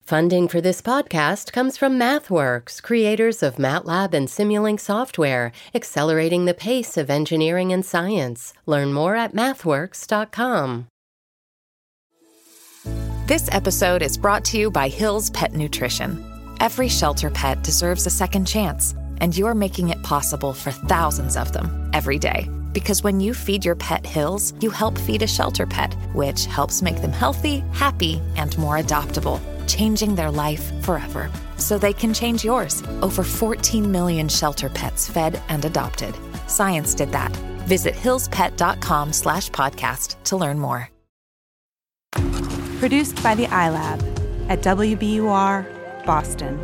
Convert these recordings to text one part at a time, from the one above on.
Funding for this podcast comes from MathWorks, creators of MATLAB and Simulink software, accelerating the pace of engineering and science. Learn more at mathworks.com. This episode is brought to you by Hill's Pet Nutrition. Every shelter pet deserves a second chance, and you're making it possible for thousands of them every day. Because when you feed your pet Hill's, you help feed a shelter pet, which helps make them healthy, happy, and more adoptable, changing their life forever. So they can change yours. Over 14 million shelter pets fed and adopted. Science did that. Visit hillspet.com/podcast to learn more. Produced by the iLab at WBUR, Boston.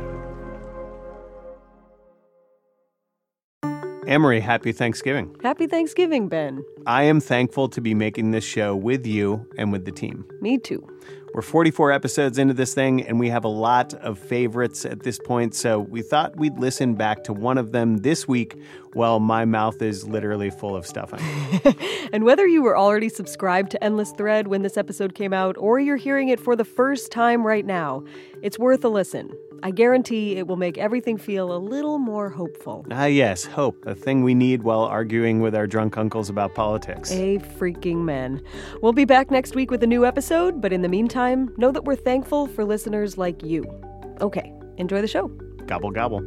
Amory, happy Thanksgiving. Happy Thanksgiving, Ben. I am thankful to be making this show with you and with the team. Me too. We're 44 episodes into this thing, and we have a lot of favorites at this point, so we thought we'd listen back to one of them this week while my mouth is literally full of stuffing. And whether you were already subscribed to Endless Thread when this episode came out, or you're hearing it for the first time right now, it's worth a listen. I guarantee it will make everything feel a little more hopeful. Ah, yes, hope, a thing we need while arguing with our drunk uncles about politics. A freaking man. We'll be back next week with a new episode, but in the meantime, know that we're thankful for listeners like you. Okay, enjoy the show. Gobble, gobble.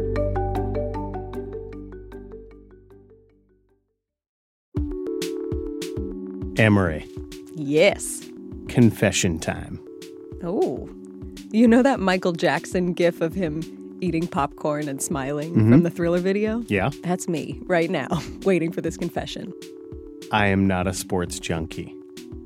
Amory. Yes. Confession time. Oh. You know that Michael Jackson gif of him eating popcorn and smiling from the Thriller video? Yeah. That's me right now, waiting for this confession. I am not a sports junkie.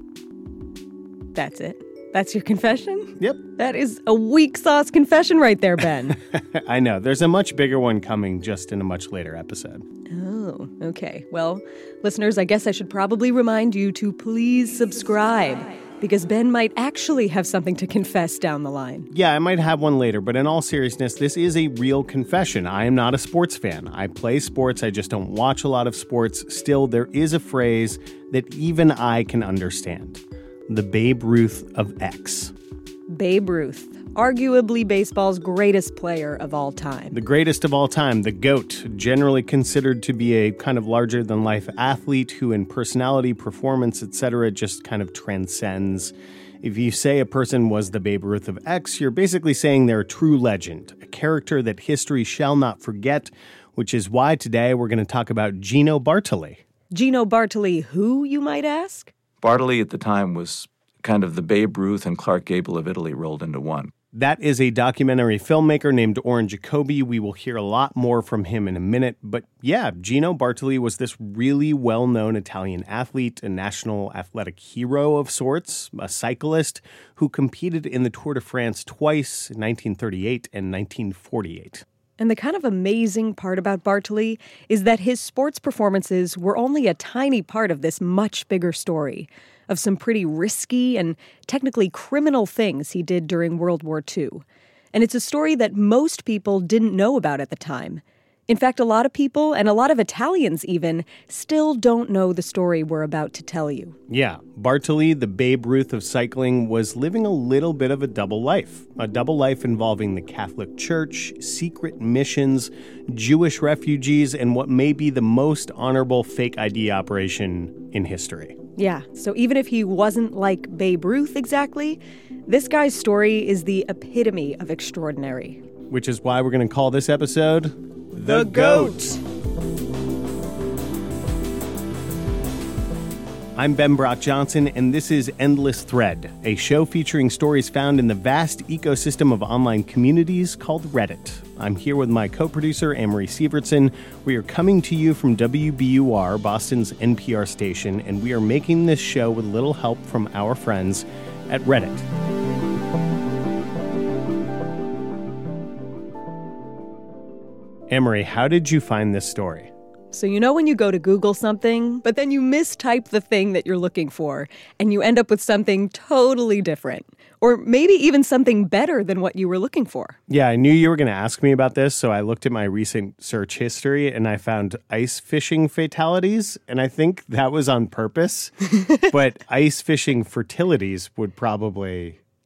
That's it? That's your confession? Yep. That is a weak sauce confession right there, Ben. I know. There's a much bigger one coming just in a much later episode. Oh, okay. Well, listeners, I guess I should probably remind you to please subscribe, because Ben might actually have something to confess down the line. Yeah, I might have one later, but in all seriousness, this is a real confession. I am not a sports fan. I play sports, I just don't watch a lot of sports. Still, there is a phrase that even I can understand. The Babe Ruth of X. Babe Ruth, arguably baseball's greatest player of all time. The greatest of all time, the GOAT, generally considered to be a kind of larger-than-life athlete who in personality, performance, etc. just kind of transcends. If you say a person was the Babe Ruth of X, you're basically saying they're a true legend, a character that history shall not forget, which is why today we're going to talk about Gino Bartoli. Gino Bartoli who, you might ask? Bartoli at the time was kind of the Babe Ruth and Clark Gable of Italy rolled into one. That is a documentary filmmaker named Oren Jacoby. We will hear a lot more from him in a minute. But yeah, Gino Bartoli was this really well-known Italian athlete, a national athletic hero of sorts, a cyclist who competed in the Tour de France twice, in 1938 and 1948. And the kind of amazing part about Bartoli is that his sports performances were only a tiny part of this much bigger story of some pretty risky and technically criminal things he did during World War II. And it's a story that most people didn't know about at the time. In fact, a lot of people, and a lot of Italians even, still don't know the story we're about to tell you. Yeah, Bartoli, the Babe Ruth of cycling, was living a little bit of a double life involving the Catholic Church, secret missions, Jewish refugees, and what may be the most honorable fake ID operation in history. Yeah, so even if he wasn't like Babe Ruth exactly, this guy's story is the epitome of extraordinary. Which is why we're going to call this episode The GOAT. I'm Ben Brock Johnson, and this is Endless Thread, a show featuring stories found in the vast ecosystem of online communities called Reddit. I'm here with my co-producer, Amory Sievertson. We are coming to you from WBUR, Boston's NPR station, and we are making this show with a little help from our friends at Reddit. Amory, how did you find this story? So you know when you go to Google something, but then you mistype the thing that you're looking for, and you end up with something totally different. Or maybe even something better than what you were looking for. Yeah, I knew you were going to ask me about this, so I looked at my recent search history, and I found ice fishing fatalities, and I think that was on purpose. But ice fishing fertilities would probably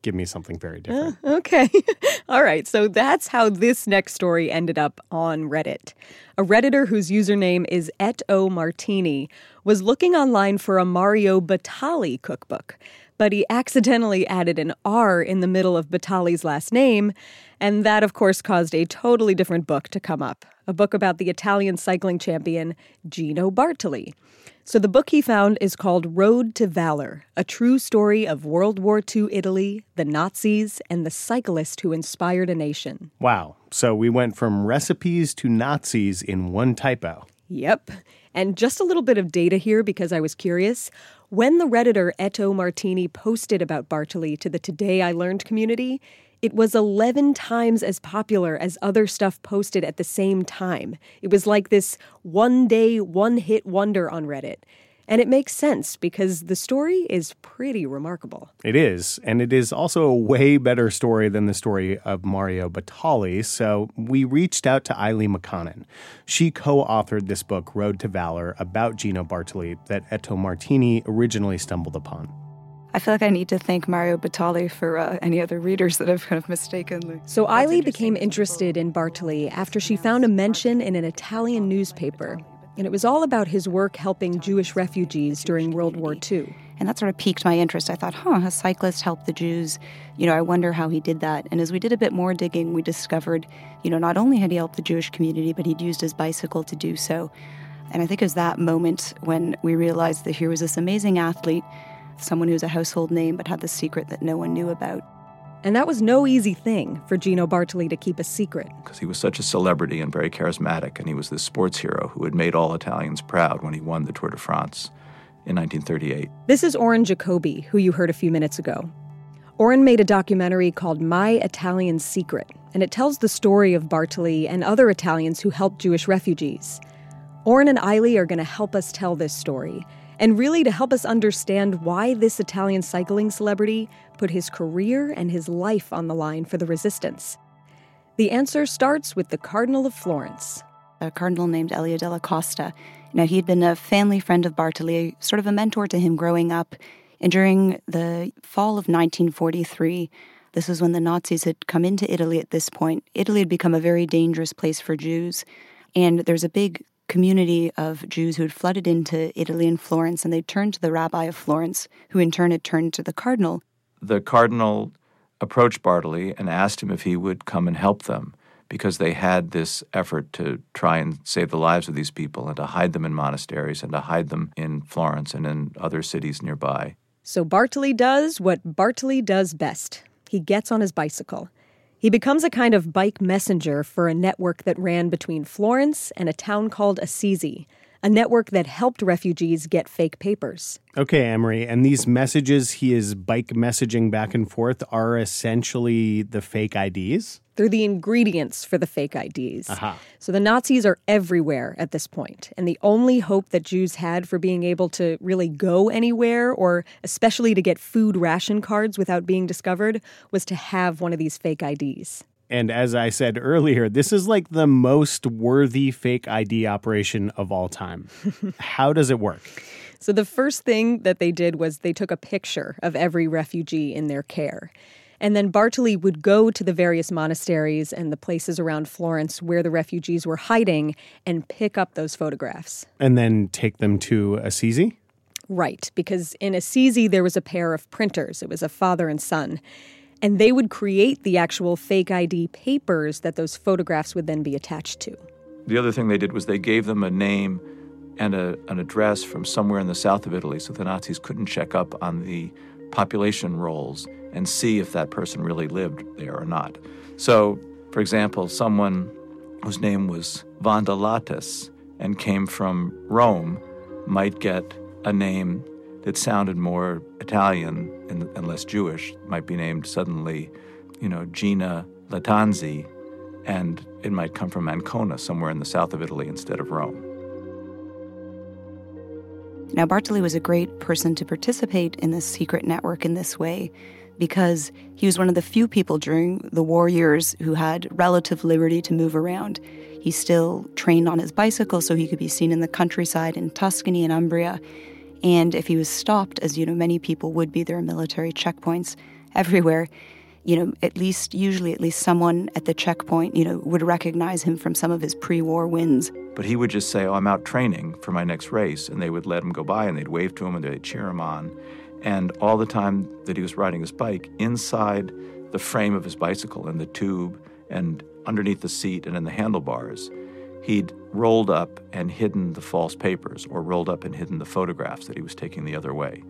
give me something very different. Okay. All right. So that's how this next story ended up on Reddit. A Redditor whose username is @omartini was looking online for a Mario Batali cookbook, but he accidentally added an R in the middle of Batali's last name, and that, of course, caused a totally different book to come up, a book about the Italian cycling champion Gino Bartali. So the book he found is called Road to Valor, a true story of World War II Italy, the Nazis, and the cyclist who inspired a nation. Wow. So we went from recipes to Nazis in one typo. Yep. And just a little bit of data here because I was curious. When the Redditor @omartini posted about Bartali to the Today I Learned community, it was 11 times as popular as other stuff posted at the same time. It was like this one-day, one-hit wonder on Reddit. And it makes sense because the story is pretty remarkable. It is, and it is also a way better story than the story of Mario Batali, so we reached out to Eileen McConnon. She co-authored this book, Road to Valor, about Gino Bartali that @omartini originally stumbled upon. I feel like I need to thank Mario Batali for any other readers that have kind of mistakenly. So Eileen became interested in Bartali after she found a mention in an Italian newspaper. And it was all about his work helping Jewish refugees during World War II. And that sort of piqued my interest. I thought, a cyclist helped the Jews. I wonder how he did that. And as we did a bit more digging, we discovered, not only had he helped the Jewish community, but he'd used his bicycle to do so. And I think it was that moment when we realized that here was this amazing athlete, someone who was a household name but had the secret that no one knew about. And that was no easy thing for Gino Bartali to keep a secret. Because he was such a celebrity and very charismatic, and he was this sports hero who had made all Italians proud when he won the Tour de France in 1938. This is Oren Jacoby, who you heard a few minutes ago. Oren made a documentary called My Italian Secret, and it tells the story of Bartali and other Italians who helped Jewish refugees. Oren and Eiley are going to help us tell this story, and really to help us understand why this Italian cycling celebrity put his career and his life on the line for the resistance. The answer starts with the Cardinal of Florence. A cardinal named Elio della Costa. He had been a family friend of Bartali, sort of a mentor to him growing up. And during the fall of 1943, this is when the Nazis had come into Italy at this point. Italy had become a very dangerous place for Jews. And there's a big community of Jews who had flooded into Italy and Florence, and they turned to the rabbi of Florence, who in turn had turned to the cardinal. The cardinal approached Bartali and asked him if he would come and help them, because they had this effort to try and save the lives of these people and to hide them in monasteries and to hide them in Florence and in other cities nearby. So Bartali does what Bartali does best. He gets on his bicycle. He becomes a kind of bike messenger for a network that ran between Florence and a town called Assisi, a network that helped refugees get fake papers. Okay, Amory, and these messages he is bike messaging back and forth are essentially the fake IDs? They're the ingredients for the fake IDs. Aha. So the Nazis are everywhere at this point, and the only hope that Jews had for being able to really go anywhere, or especially to get food ration cards without being discovered, was to have one of these fake IDs. And as I said earlier, this is like the most worthy fake ID operation of all time. How does it work? So the first thing that they did was they took a picture of every refugee in their care. And then Bartali would go to the various monasteries and the places around Florence where the refugees were hiding and pick up those photographs. And then take them to Assisi? Right, because in Assisi there was a pair of printers. It was a father and son. And they would create the actual fake ID papers that those photographs would then be attached to. The other thing they did was they gave them a name and an address from somewhere in the south of Italy so the Nazis couldn't check up on the population rolls and see if that person really lived there or not. So, for example, someone whose name was Vandalatus and came from Rome might get a name that sounded more Italian and less Jewish. It might be named suddenly, Gina Lattanzi, and it might come from Ancona, somewhere in the south of Italy instead of Rome. Now, Bartali was a great person to participate in this secret network in this way because he was one of the few people during the war years who had relative liberty to move around. He still trained on his bicycle so he could be seen in the countryside in Tuscany and Umbria. And if he was stopped, as many people would be, there are military checkpoints, everywhere. Usually at least someone at the checkpoint, would recognize him from some of his pre-war wins. But he would just say, I'm out training for my next race, and they would let him go by, and they'd wave to him, and they'd cheer him on. And all the time that he was riding his bike, inside the frame of his bicycle, in the tube, and underneath the seat, and in the handlebars, he'd rolled up and hidden the false papers, or rolled up and hidden the photographs that he was taking the other way.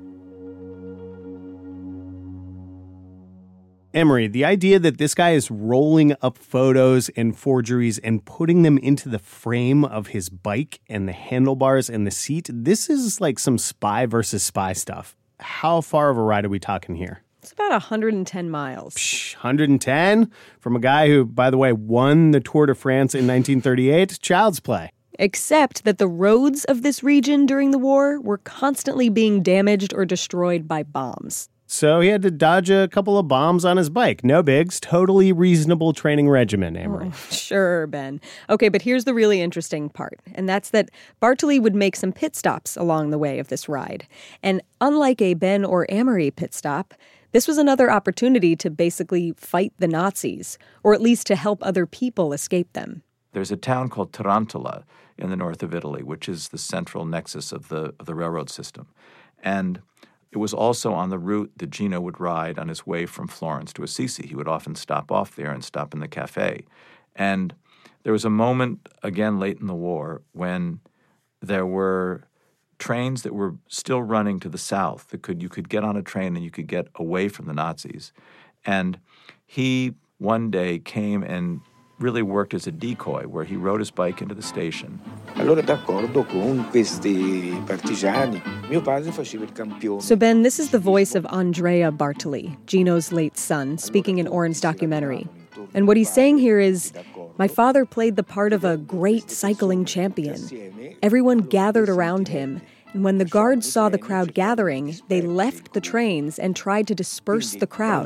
Emery, the idea that this guy is rolling up photos and forgeries and putting them into the frame of his bike and the handlebars and the seat, this is like some spy versus spy stuff. How far of a ride are we talking here? It's about 110 miles. 110? From a guy who, by the way, won the Tour de France in 1938? Child's play. Except that the roads of this region during the war were constantly being damaged or destroyed by bombs. So he had to dodge a couple of bombs on his bike. No bigs. Totally reasonable training regimen, Emery. Sure, Ben. Okay, but here's the really interesting part, and that's that Bartoli would make some pit stops along the way of this ride. And unlike a Ben or Emery pit stop, this was another opportunity to basically fight the Nazis, or at least to help other people escape them. There's a town called Tarantola in the north of Italy, which is the central nexus of the railroad system. And it was also on the route that Gino would ride on his way from Florence to Assisi. He would often stop off there and stop in the cafe. And there was a moment, again late in the war, when there were trains that were still running to the south. You could get on a train and you could get away from the Nazis. And he one day came and really worked as a decoy, where he rode his bike into the station. Allora d'accordo con questi partigiani. Mio padre faceva il campione. So Ben, this is the voice of Andrea Bartoli, Gino's late son, speaking in Oren's documentary. And what he's saying here is, my father played the part of a great cycling champion. Everyone gathered around him, and when the guards saw the crowd gathering, they left the trains and tried to disperse the crowd.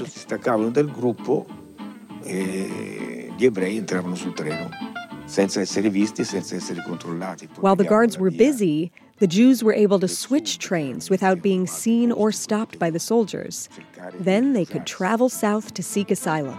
Gli ebrei entravano sul treno senza essere visti, senza essere controllati. While the guards were busy, the Jews were able to switch trains without being seen or stopped by the soldiers. Then they could travel south to seek asylum.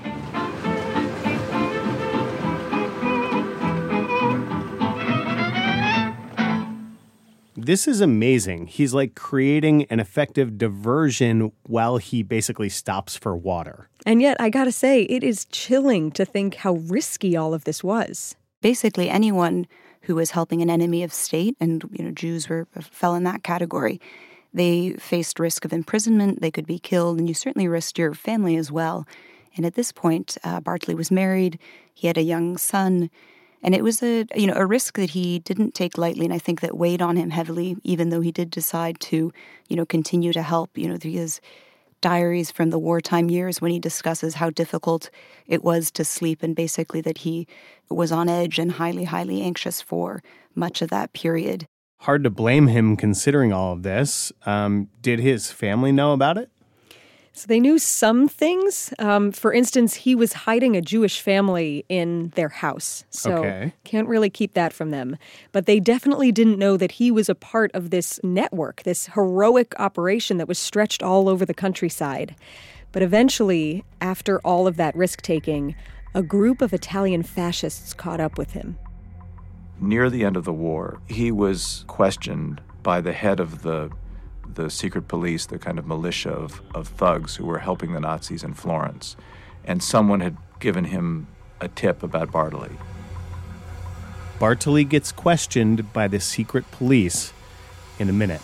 This is amazing. He's like creating an effective diversion while he basically stops for water. And yet, I gotta say, it is chilling to think how risky all of this was. Basically, anyone who was helping an enemy of state, and Jews fell in that category, they faced risk of imprisonment, they could be killed, and you certainly risked your family as well. And at this point, Bartoli was married, he had a young son, and it was a risk that he didn't take lightly, and I think that weighed on him heavily, even though he did decide to, continue to help. His diaries from the wartime years when he discusses how difficult it was to sleep, and basically that he was on edge and highly, highly anxious for much of that period. Hard to blame him considering all of this. Did his family know about it? So they knew some things. For instance, he was hiding a Jewish family in their house. So Can't really keep that from them. But they definitely didn't know that he was a part of this network, this heroic operation that was stretched all over the countryside. But eventually, after all of that risk-taking, a group of Italian fascists caught up with him. Near the end of the war, he was questioned by the head of the secret police, the kind of militia of thugs who were helping the Nazis in Florence. And someone had given him a tip about Bartoli. Bartoli gets questioned by the secret police in a minute.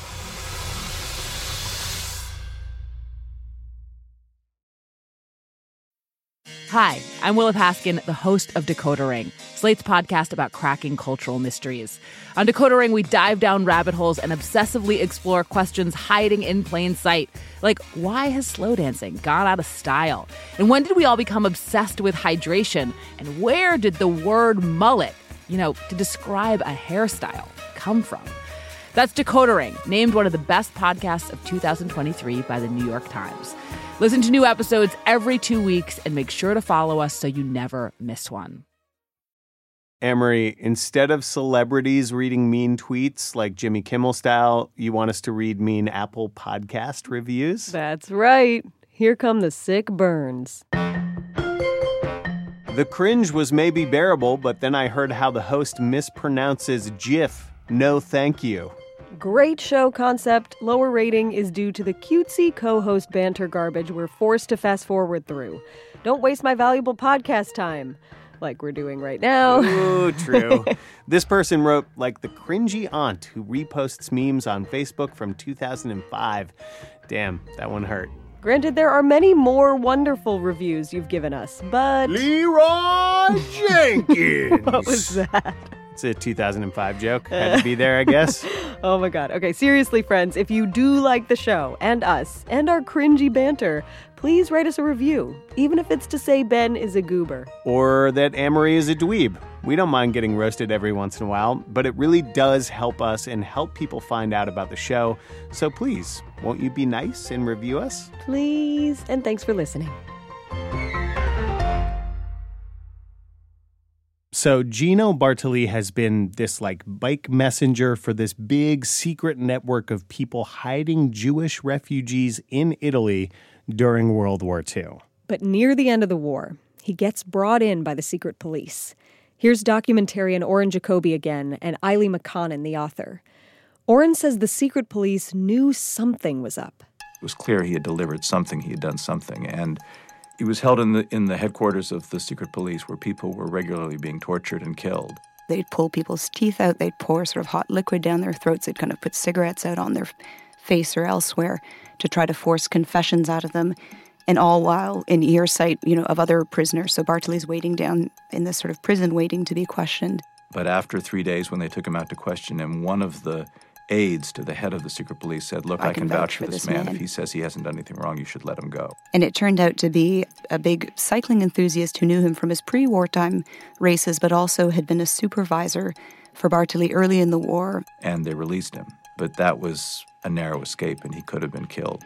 Hi, I'm Willa Paskin, the host of Decoder Ring, Slate's podcast about cracking cultural mysteries. On Decoder Ring, we dive down rabbit holes and obsessively explore questions hiding in plain sight. Like, why has slow dancing gone out of style? And when did we all become obsessed with hydration? And where did the word mullet, to describe a hairstyle, come from? That's Decoder Ring, named one of the best podcasts of 2023 by the New York Times. Listen to new episodes every 2 weeks and make sure to follow us so you never miss one. Emery, instead of celebrities reading mean tweets like Jimmy Kimmel style, you want us to read mean Apple podcast reviews? That's right. Here come the sick burns. The cringe was maybe bearable, but then I heard how the host mispronounces GIF. No thank you. Great show concept. Lower rating is due to the cutesy co-host banter garbage we're forced to fast forward through. Don't waste my valuable podcast time, like we're doing right now. Ooh, true. This person wrote, like the cringy aunt who reposts memes on Facebook from 2005. Damn, that one hurt. Granted, there are many more wonderful reviews you've given us, but... Leroy Jenkins! What was that? It's a 2005 joke. Had to be there, I guess. Oh my God. Okay, seriously, friends, if you do like the show and us and our cringy banter, please write us a review, even if it's to say Ben is a goober. Or that Amory is a dweeb. We don't mind getting roasted every once in a while, but it really does help us and help people find out about the show. So please, won't you be nice and review us? Please, and thanks for listening. So Gino Bartali has been this bike messenger for this big secret network of people hiding Jewish refugees in Italy during World War II. But near the end of the war, he gets brought in by the secret police. Here's documentarian Oren Jacoby again and Eiley McConnon, the author. Oren says the secret police knew something was up. It was clear he had delivered something, he had done something, and he was held in the headquarters of the secret police where people were regularly being tortured and killed. They'd pull people's teeth out, they'd pour sort of hot liquid down their throats, they'd kind of put cigarettes out on their face or elsewhere to try to force confessions out of them, and all while in earsight, of other prisoners. So Bartali's waiting down in this sort of prison waiting to be questioned. But after 3 days when they took him out to question him, one of the aides to the head of the secret police said, look, I can vouch for this man. If he says he hasn't done anything wrong, you should let him go. And it turned out to be a big cycling enthusiast who knew him from his pre-wartime races, but also had been a supervisor for Bartali early in the war. And they released him. But that was a narrow escape, and he could have been killed.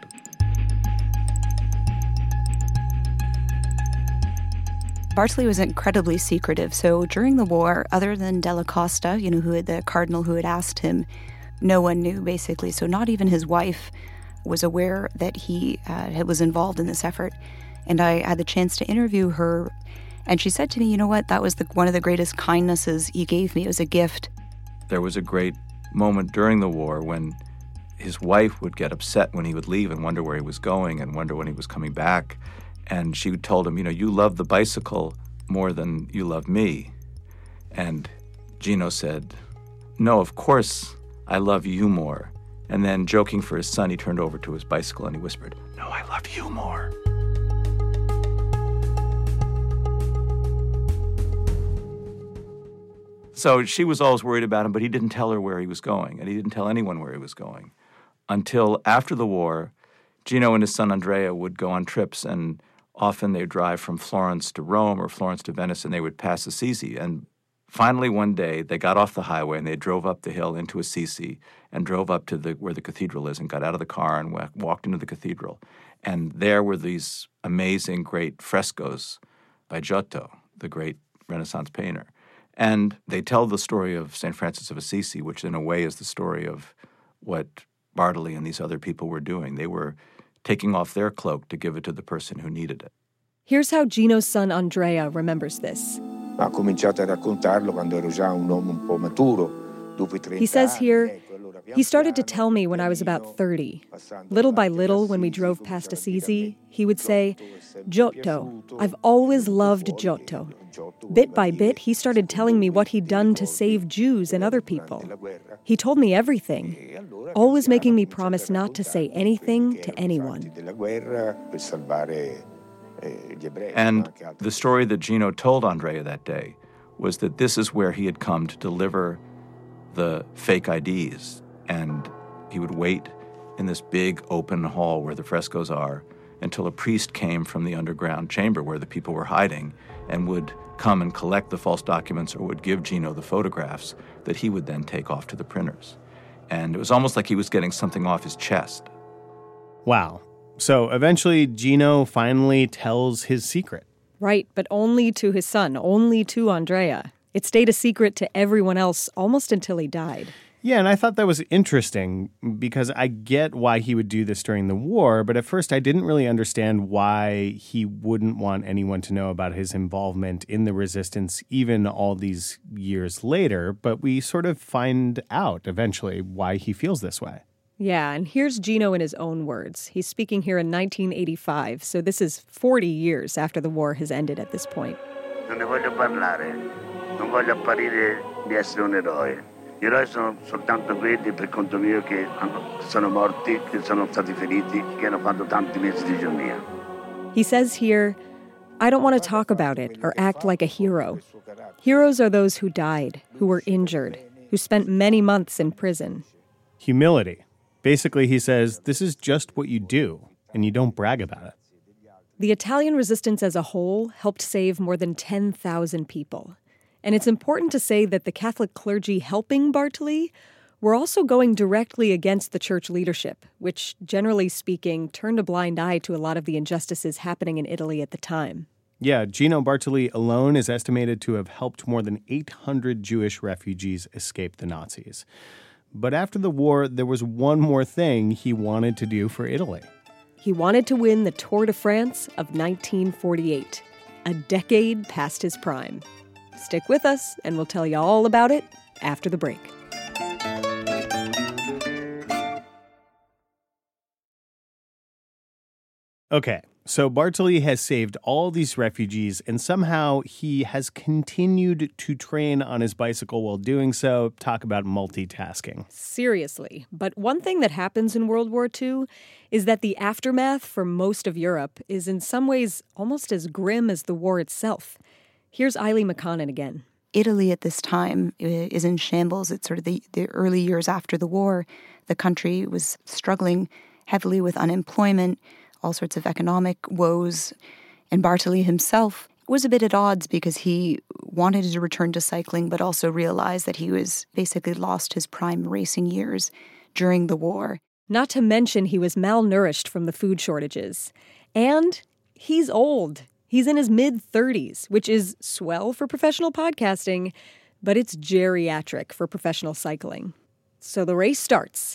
Bartali was incredibly secretive. So during the war, other than Della Costa, the cardinal who had asked him, no one knew, basically. So not even his wife was aware that he was involved in this effort. And I had the chance to interview her, and she said to me, you know what, that was one of the greatest kindnesses he gave me. It was a gift. There was a great moment during the war when his wife would get upset when he would leave and wonder where he was going and wonder when he was coming back. And she told him, you love the bicycle more than you love me. And Gino said, no, of course I love you more. And then, joking for his son, he turned over to his bicycle and he whispered, no, I love you more. So she was always worried about him, but he didn't tell her where he was going, and he didn't tell anyone where he was going. Until after the war, Gino and his son Andrea would go on trips, and often they'd drive from Florence to Rome or Florence to Venice, and they would pass Assisi. And finally, one day, they got off the highway and they drove up the hill into Assisi and drove up to where the cathedral is and got out of the car and walked into the cathedral. And there were these amazing, great frescoes by Giotto, the great Renaissance painter. And they tell the story of St. Francis of Assisi, which in a way is the story of what Bartali and these other people were doing. They were taking off their cloak to give it to the person who needed it. Here's how Gino's son Andrea remembers this. Ha cominciato a raccontarlo quando ero già un uomo un po' maturo. He says here, he started to tell me when I was about 30. Little by little, when we drove past Assisi, he would say, Giotto, I've always loved Giotto. Bit by bit, he started telling me what he'd done to save Jews and other people. He told me everything, always making me promise not to say anything to anyone. And the story that Gino told Andrea that day was that this is where he had come to deliver the fake IDs. And he would wait in this big open hall where the frescoes are until a priest came from the underground chamber where the people were hiding and would come and collect the false documents or would give Gino the photographs that he would then take off to the printers. And it was almost like he was getting something off his chest. Wow. So eventually Gino finally tells his secret. Right, but only to his son, only to Andrea. It stayed a secret to everyone else almost until he died. Yeah, and I thought that was interesting because I get why he would do this during the war, but at first I didn't really understand why he wouldn't want anyone to know about his involvement in the resistance even all these years later, but we sort of find out eventually why he feels this way. Yeah, and here's Gino in his own words. He's speaking here in 1985, so this is 40 years after the war has ended at this point. Non ne voglio parlare, non voglio apparire di essere un eroe. Gli eroi sono soltanto quelli per conto mio che sono morti, che sono stati feriti, che hanno fatto tanti mesi di gionia. He says here, I don't want to talk about it or act like a hero. Heroes are those who died, who were injured, who spent many months in prison. Humility. Basically, he says, this is just what you do, and you don't brag about it. The Italian resistance as a whole helped save more than 10,000 people. And it's important to say that the Catholic clergy helping Bartoli were also going directly against the church leadership, which, generally speaking, turned a blind eye to a lot of the injustices happening in Italy at the time. Yeah, Gino Bartoli alone is estimated to have helped more than 800 Jewish refugees escape the Nazis. But after the war, there was one more thing he wanted to do for Italy. He wanted to win the Tour de France of 1948, a decade past his prime. Stick with us, and we'll tell you all about it after the break. Okay, so Bartoli has saved all these refugees, and somehow he has continued to train on his bicycle while doing so. Talk about multitasking. Seriously. But one thing that happens in World War II is that the aftermath for most of Europe is in some ways almost as grim as the war itself. Here's Eileen McConnon again. Italy at this time is in shambles. It's sort of the early years after the war. The country was struggling heavily with unemployment, all sorts of economic woes. And Bartoli himself was a bit at odds because he wanted to return to cycling, but also realized that he was basically lost his prime racing years during the war. Not to mention he was malnourished from the food shortages. And he's old. He's in his mid-30s, which is swell for professional podcasting, but it's geriatric for professional cycling. So the race starts.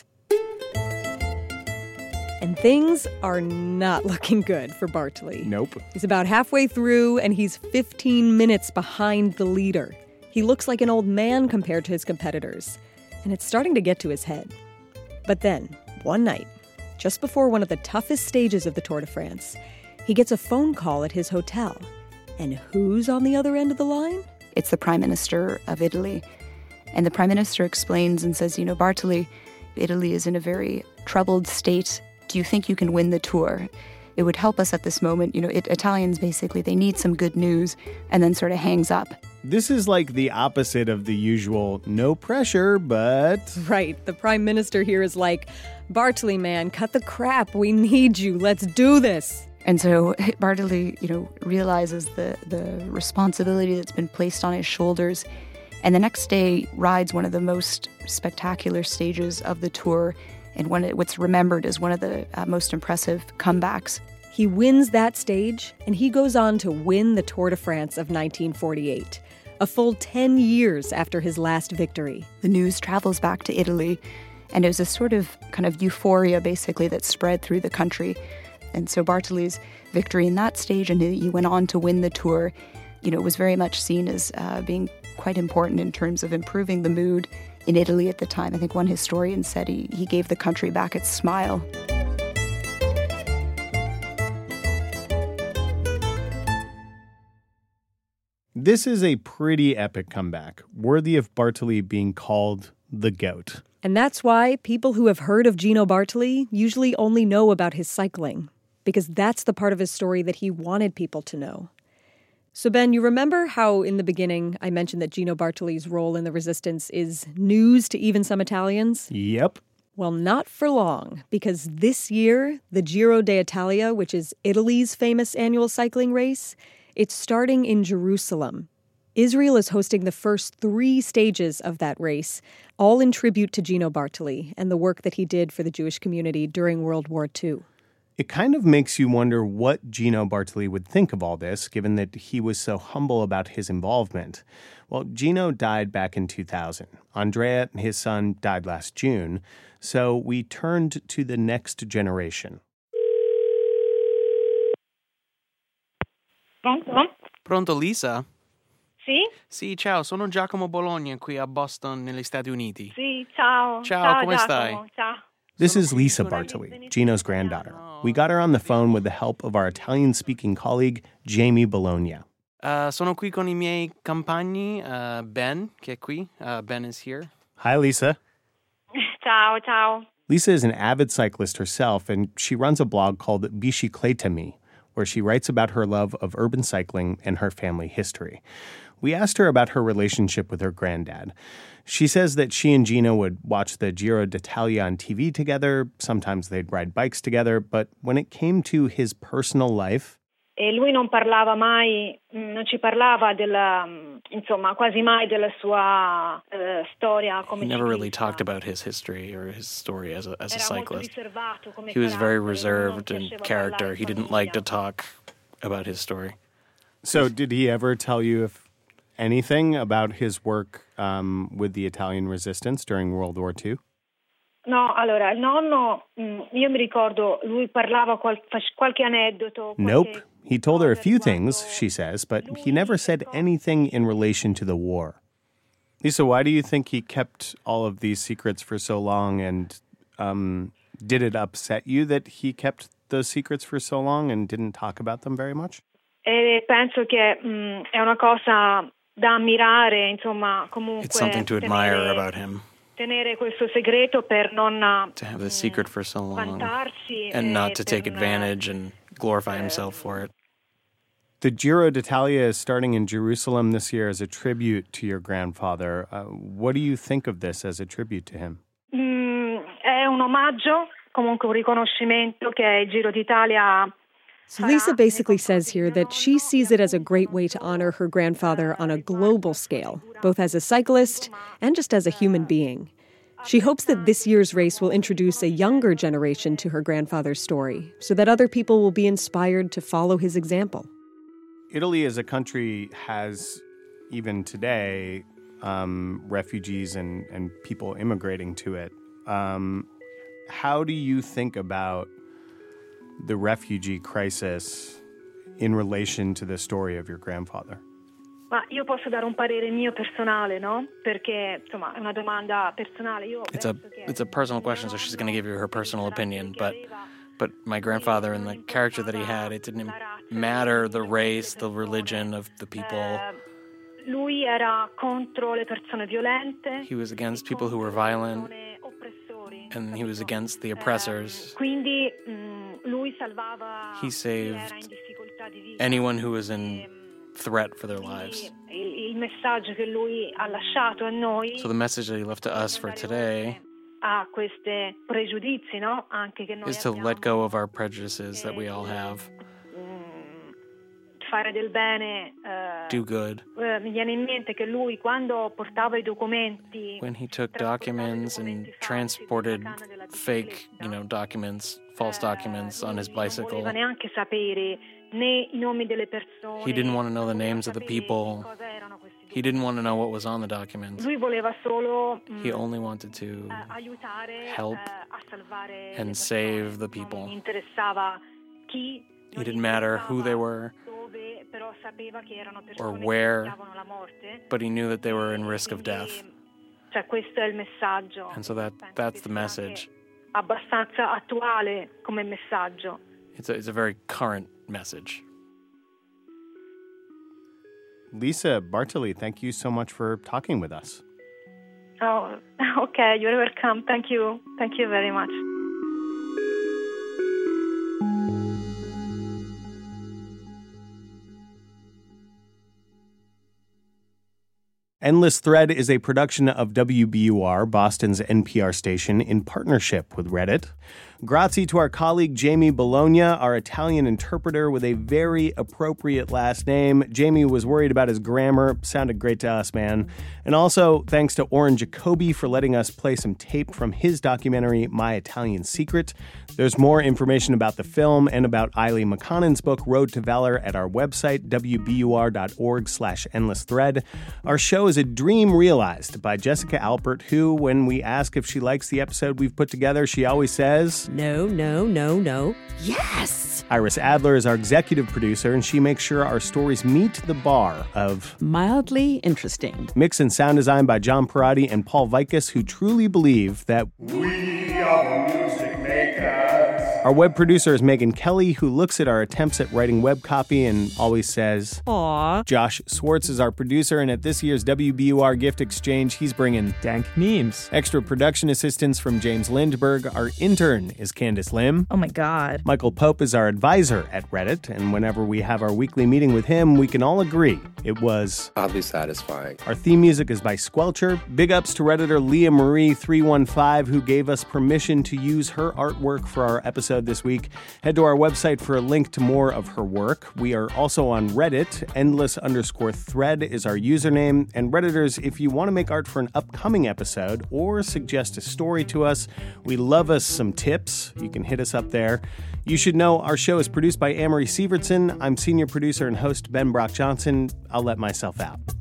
And things are not looking good for Bartoli. Nope. He's about halfway through, and he's 15 minutes behind the leader. He looks like an old man compared to his competitors, and it's starting to get to his head. But then, one night, just before one of the toughest stages of the Tour de France, he gets a phone call at his hotel. And who's on the other end of the line? It's the Prime Minister of Italy. And the Prime Minister explains and says, Bartoli, Italy is in a very troubled state. Do you think you can win the Tour? It would help us at this moment. Italians, basically, they need some good news, and then sort of hangs up. This is like the opposite of the usual no pressure, but... Right. The Prime Minister here is like, Bartoli, man, cut the crap. We need you. Let's do this. And so Bartoli, realizes the responsibility that's been placed on his shoulders. And the next day rides one of the most spectacular stages of the Tour, and what's remembered as one of the most impressive comebacks. He wins that stage, and he goes on to win the Tour de France of 1948, a full 10 years after his last victory. The news travels back to Italy, and it was a sort of kind of euphoria, basically, that spread through the country. And so Bartoli's victory in that stage, and he went on to win the Tour, was very much seen as being quite important in terms of improving the mood in Italy at the time. I think one historian said he gave the country back its smile. This is a pretty epic comeback, worthy of Bartoli being called the GOAT. And that's why people who have heard of Gino Bartoli usually only know about his cycling, because that's the part of his story that he wanted people to know. So, Ben, you remember how in the beginning I mentioned that Gino Bartoli's role in the resistance is news to even some Italians? Yep. Well, not for long, because this year, the Giro d'Italia, which is Italy's famous annual cycling race, it's starting in Jerusalem. Israel is hosting the first 3 stages of that race, all in tribute to Gino Bartoli and the work that he did for the Jewish community during World War II. It kind of makes you wonder what Gino Bartoli would think of all this, given that he was so humble about his involvement. Well, Gino died back in 2000. Andrea, his son, died last June. So we turned to the next generation. Pronto, Lisa? Sì? Sì, ciao, sono Giacomo Bologna qui a Boston, negli Stati Uniti. Sì, ciao. Ciao, come Giacomo. stai? Ciao. This is Lisa Bartoli, Gino's granddaughter. We got her on the phone with the help of our Italian-speaking colleague, Jamie Bologna. Sono qui con I miei compagni, Ben, che è qui. Ben is here. Hi, Lisa. Ciao. Lisa is an avid cyclist herself, and she runs a blog called Bicicletami, where she writes about her love of urban cycling and her family history. We asked her about her relationship with her granddad. She says that she and Gino would watch the Giro d'Italia on TV together. Sometimes they'd ride bikes together. But when it came to his personal life, E lui non ci parlava quasi mai della sua storia come He never really ciclista. talked about his history or his story as a Era molto cyclist. riservato come He was very carattere, non reserved in piaceva character. parlare He in didn't like to famiglia. talk about his story. so did he ever tell you anything about his work with the Italian resistance during World War II? No, allora, il nonno, io mi ricordo, lui parlava qualche aneddoto. Nope. He told her a few things, she says, but he never said anything in relation to the war. Lisa, why do you think he kept all of these secrets for so long, and did it upset you that he kept those secrets for so long and didn't talk about them very much? E penso che è una cosa da ammirare, insomma, comunque. It's something to admire about him, Tenere questo segreto per non to have this secret for so long vantarsi and not to per take advantage and glorify himself for it. The Giro d'Italia is starting in Jerusalem this year as a tribute to your grandfather. What do you think of this as a tribute to him? È un omaggio, comunque un riconoscimento che il Giro d'Italia. So Lisa basically says here that she sees it as a great way to honor her grandfather on a global scale, both as a cyclist and just as a human being. She hopes that this year's race will introduce a younger generation to her grandfather's story, so that other people will be inspired to follow his example. Italy as a country has, even today, refugees and people immigrating to it. How do you think about the refugee crisis in relation to the story of your grandfather? Ma io posso dare un parere mio personale, no? Perché, insomma, è una domanda personale. It's a personal question, so she's going to give you her personal opinion. But my grandfather and the character that he had, it didn't matter the race, the religion of the people. Lui era contro le persone violente. He was against people who were violent, and he was against the oppressors. Quindi lui salvava He saved anyone who was in threat for their lives. Il messaggio che lui ha lasciato a noi. So the message that he left to us for today A queste pregiudizi, no? Anche che noi is to abbiamo. let go of our prejudices that we all have. Fare del bene. Do good. Mi viene in mente che lui, quando portava I documenti, When he took documents and transported fake, documents, false documents on his non bicycle, voleva neanche sapere né I nomi delle persone. he didn't want to know the non names of the sapere people. cosa erano questi He didn't want to know what was on the documents. Lui voleva solo He only wanted to aiutare help a salvare and le save the persone. people. Non gli interessava chi, It didn't matter who they were dove, però sapeva che erano or persone where, che rischiavano la morte. but he knew that they were in risk of death. Cioè, questo è il messaggio. And so that's the message. Abbastanza attuale come messaggio. It's a very current message. Lisa Bartoli, thank you so much for talking with us. Oh, okay, you're welcome. Thank you. Thank you very much. Endless Thread is a production of WBUR, Boston's NPR station, in partnership with Reddit. Grazie to our colleague Jamie Bologna, our Italian interpreter with a very appropriate last name. Jamie was worried about his grammar. Sounded great to us, man. And also, thanks to Oren Jacoby for letting us play some tape from his documentary, My Italian Secret. There's more information about the film and about Eilidh McConnen's book, Road to Valor, at our website, wbur.org/endlessthread. Our show is a dream realized by Jessica Alpert, who, when we ask if she likes the episode we've put together, she always says, No, no, no, no. Yes! Iris Adler is our executive producer, and she makes sure our stories meet the bar of mildly interesting. Mix and sound design by John Perotti and Paul Vikas, who truly believe that we are the music makers. Our web producer is Megan Kelly, who looks at our attempts at writing web copy and always says, Aww. Josh Swartz is our producer, and at this year's WBUR Gift Exchange, he's bringing dank memes. Extra production assistance from James Lindberg. Our intern is Candace Lim. Oh my God. Michael Pope is our advisor at Reddit, and whenever we have our weekly meeting with him, we can all agree it was oddly satisfying. Our theme music is by Squelcher. Big ups to Redditor Leah Marie 315, who gave us permission to use her artwork for our episode this week. Head to our website for a link to more of her work. We are also on Reddit. Endless_thread is our username. And Redditors, if you want to make art for an upcoming episode or suggest a story to us, we love us some tips. You can hit us up there. You should know our show is produced by Amory Sievertson. I'm senior producer and host Ben Brock Johnson. I'll let myself out.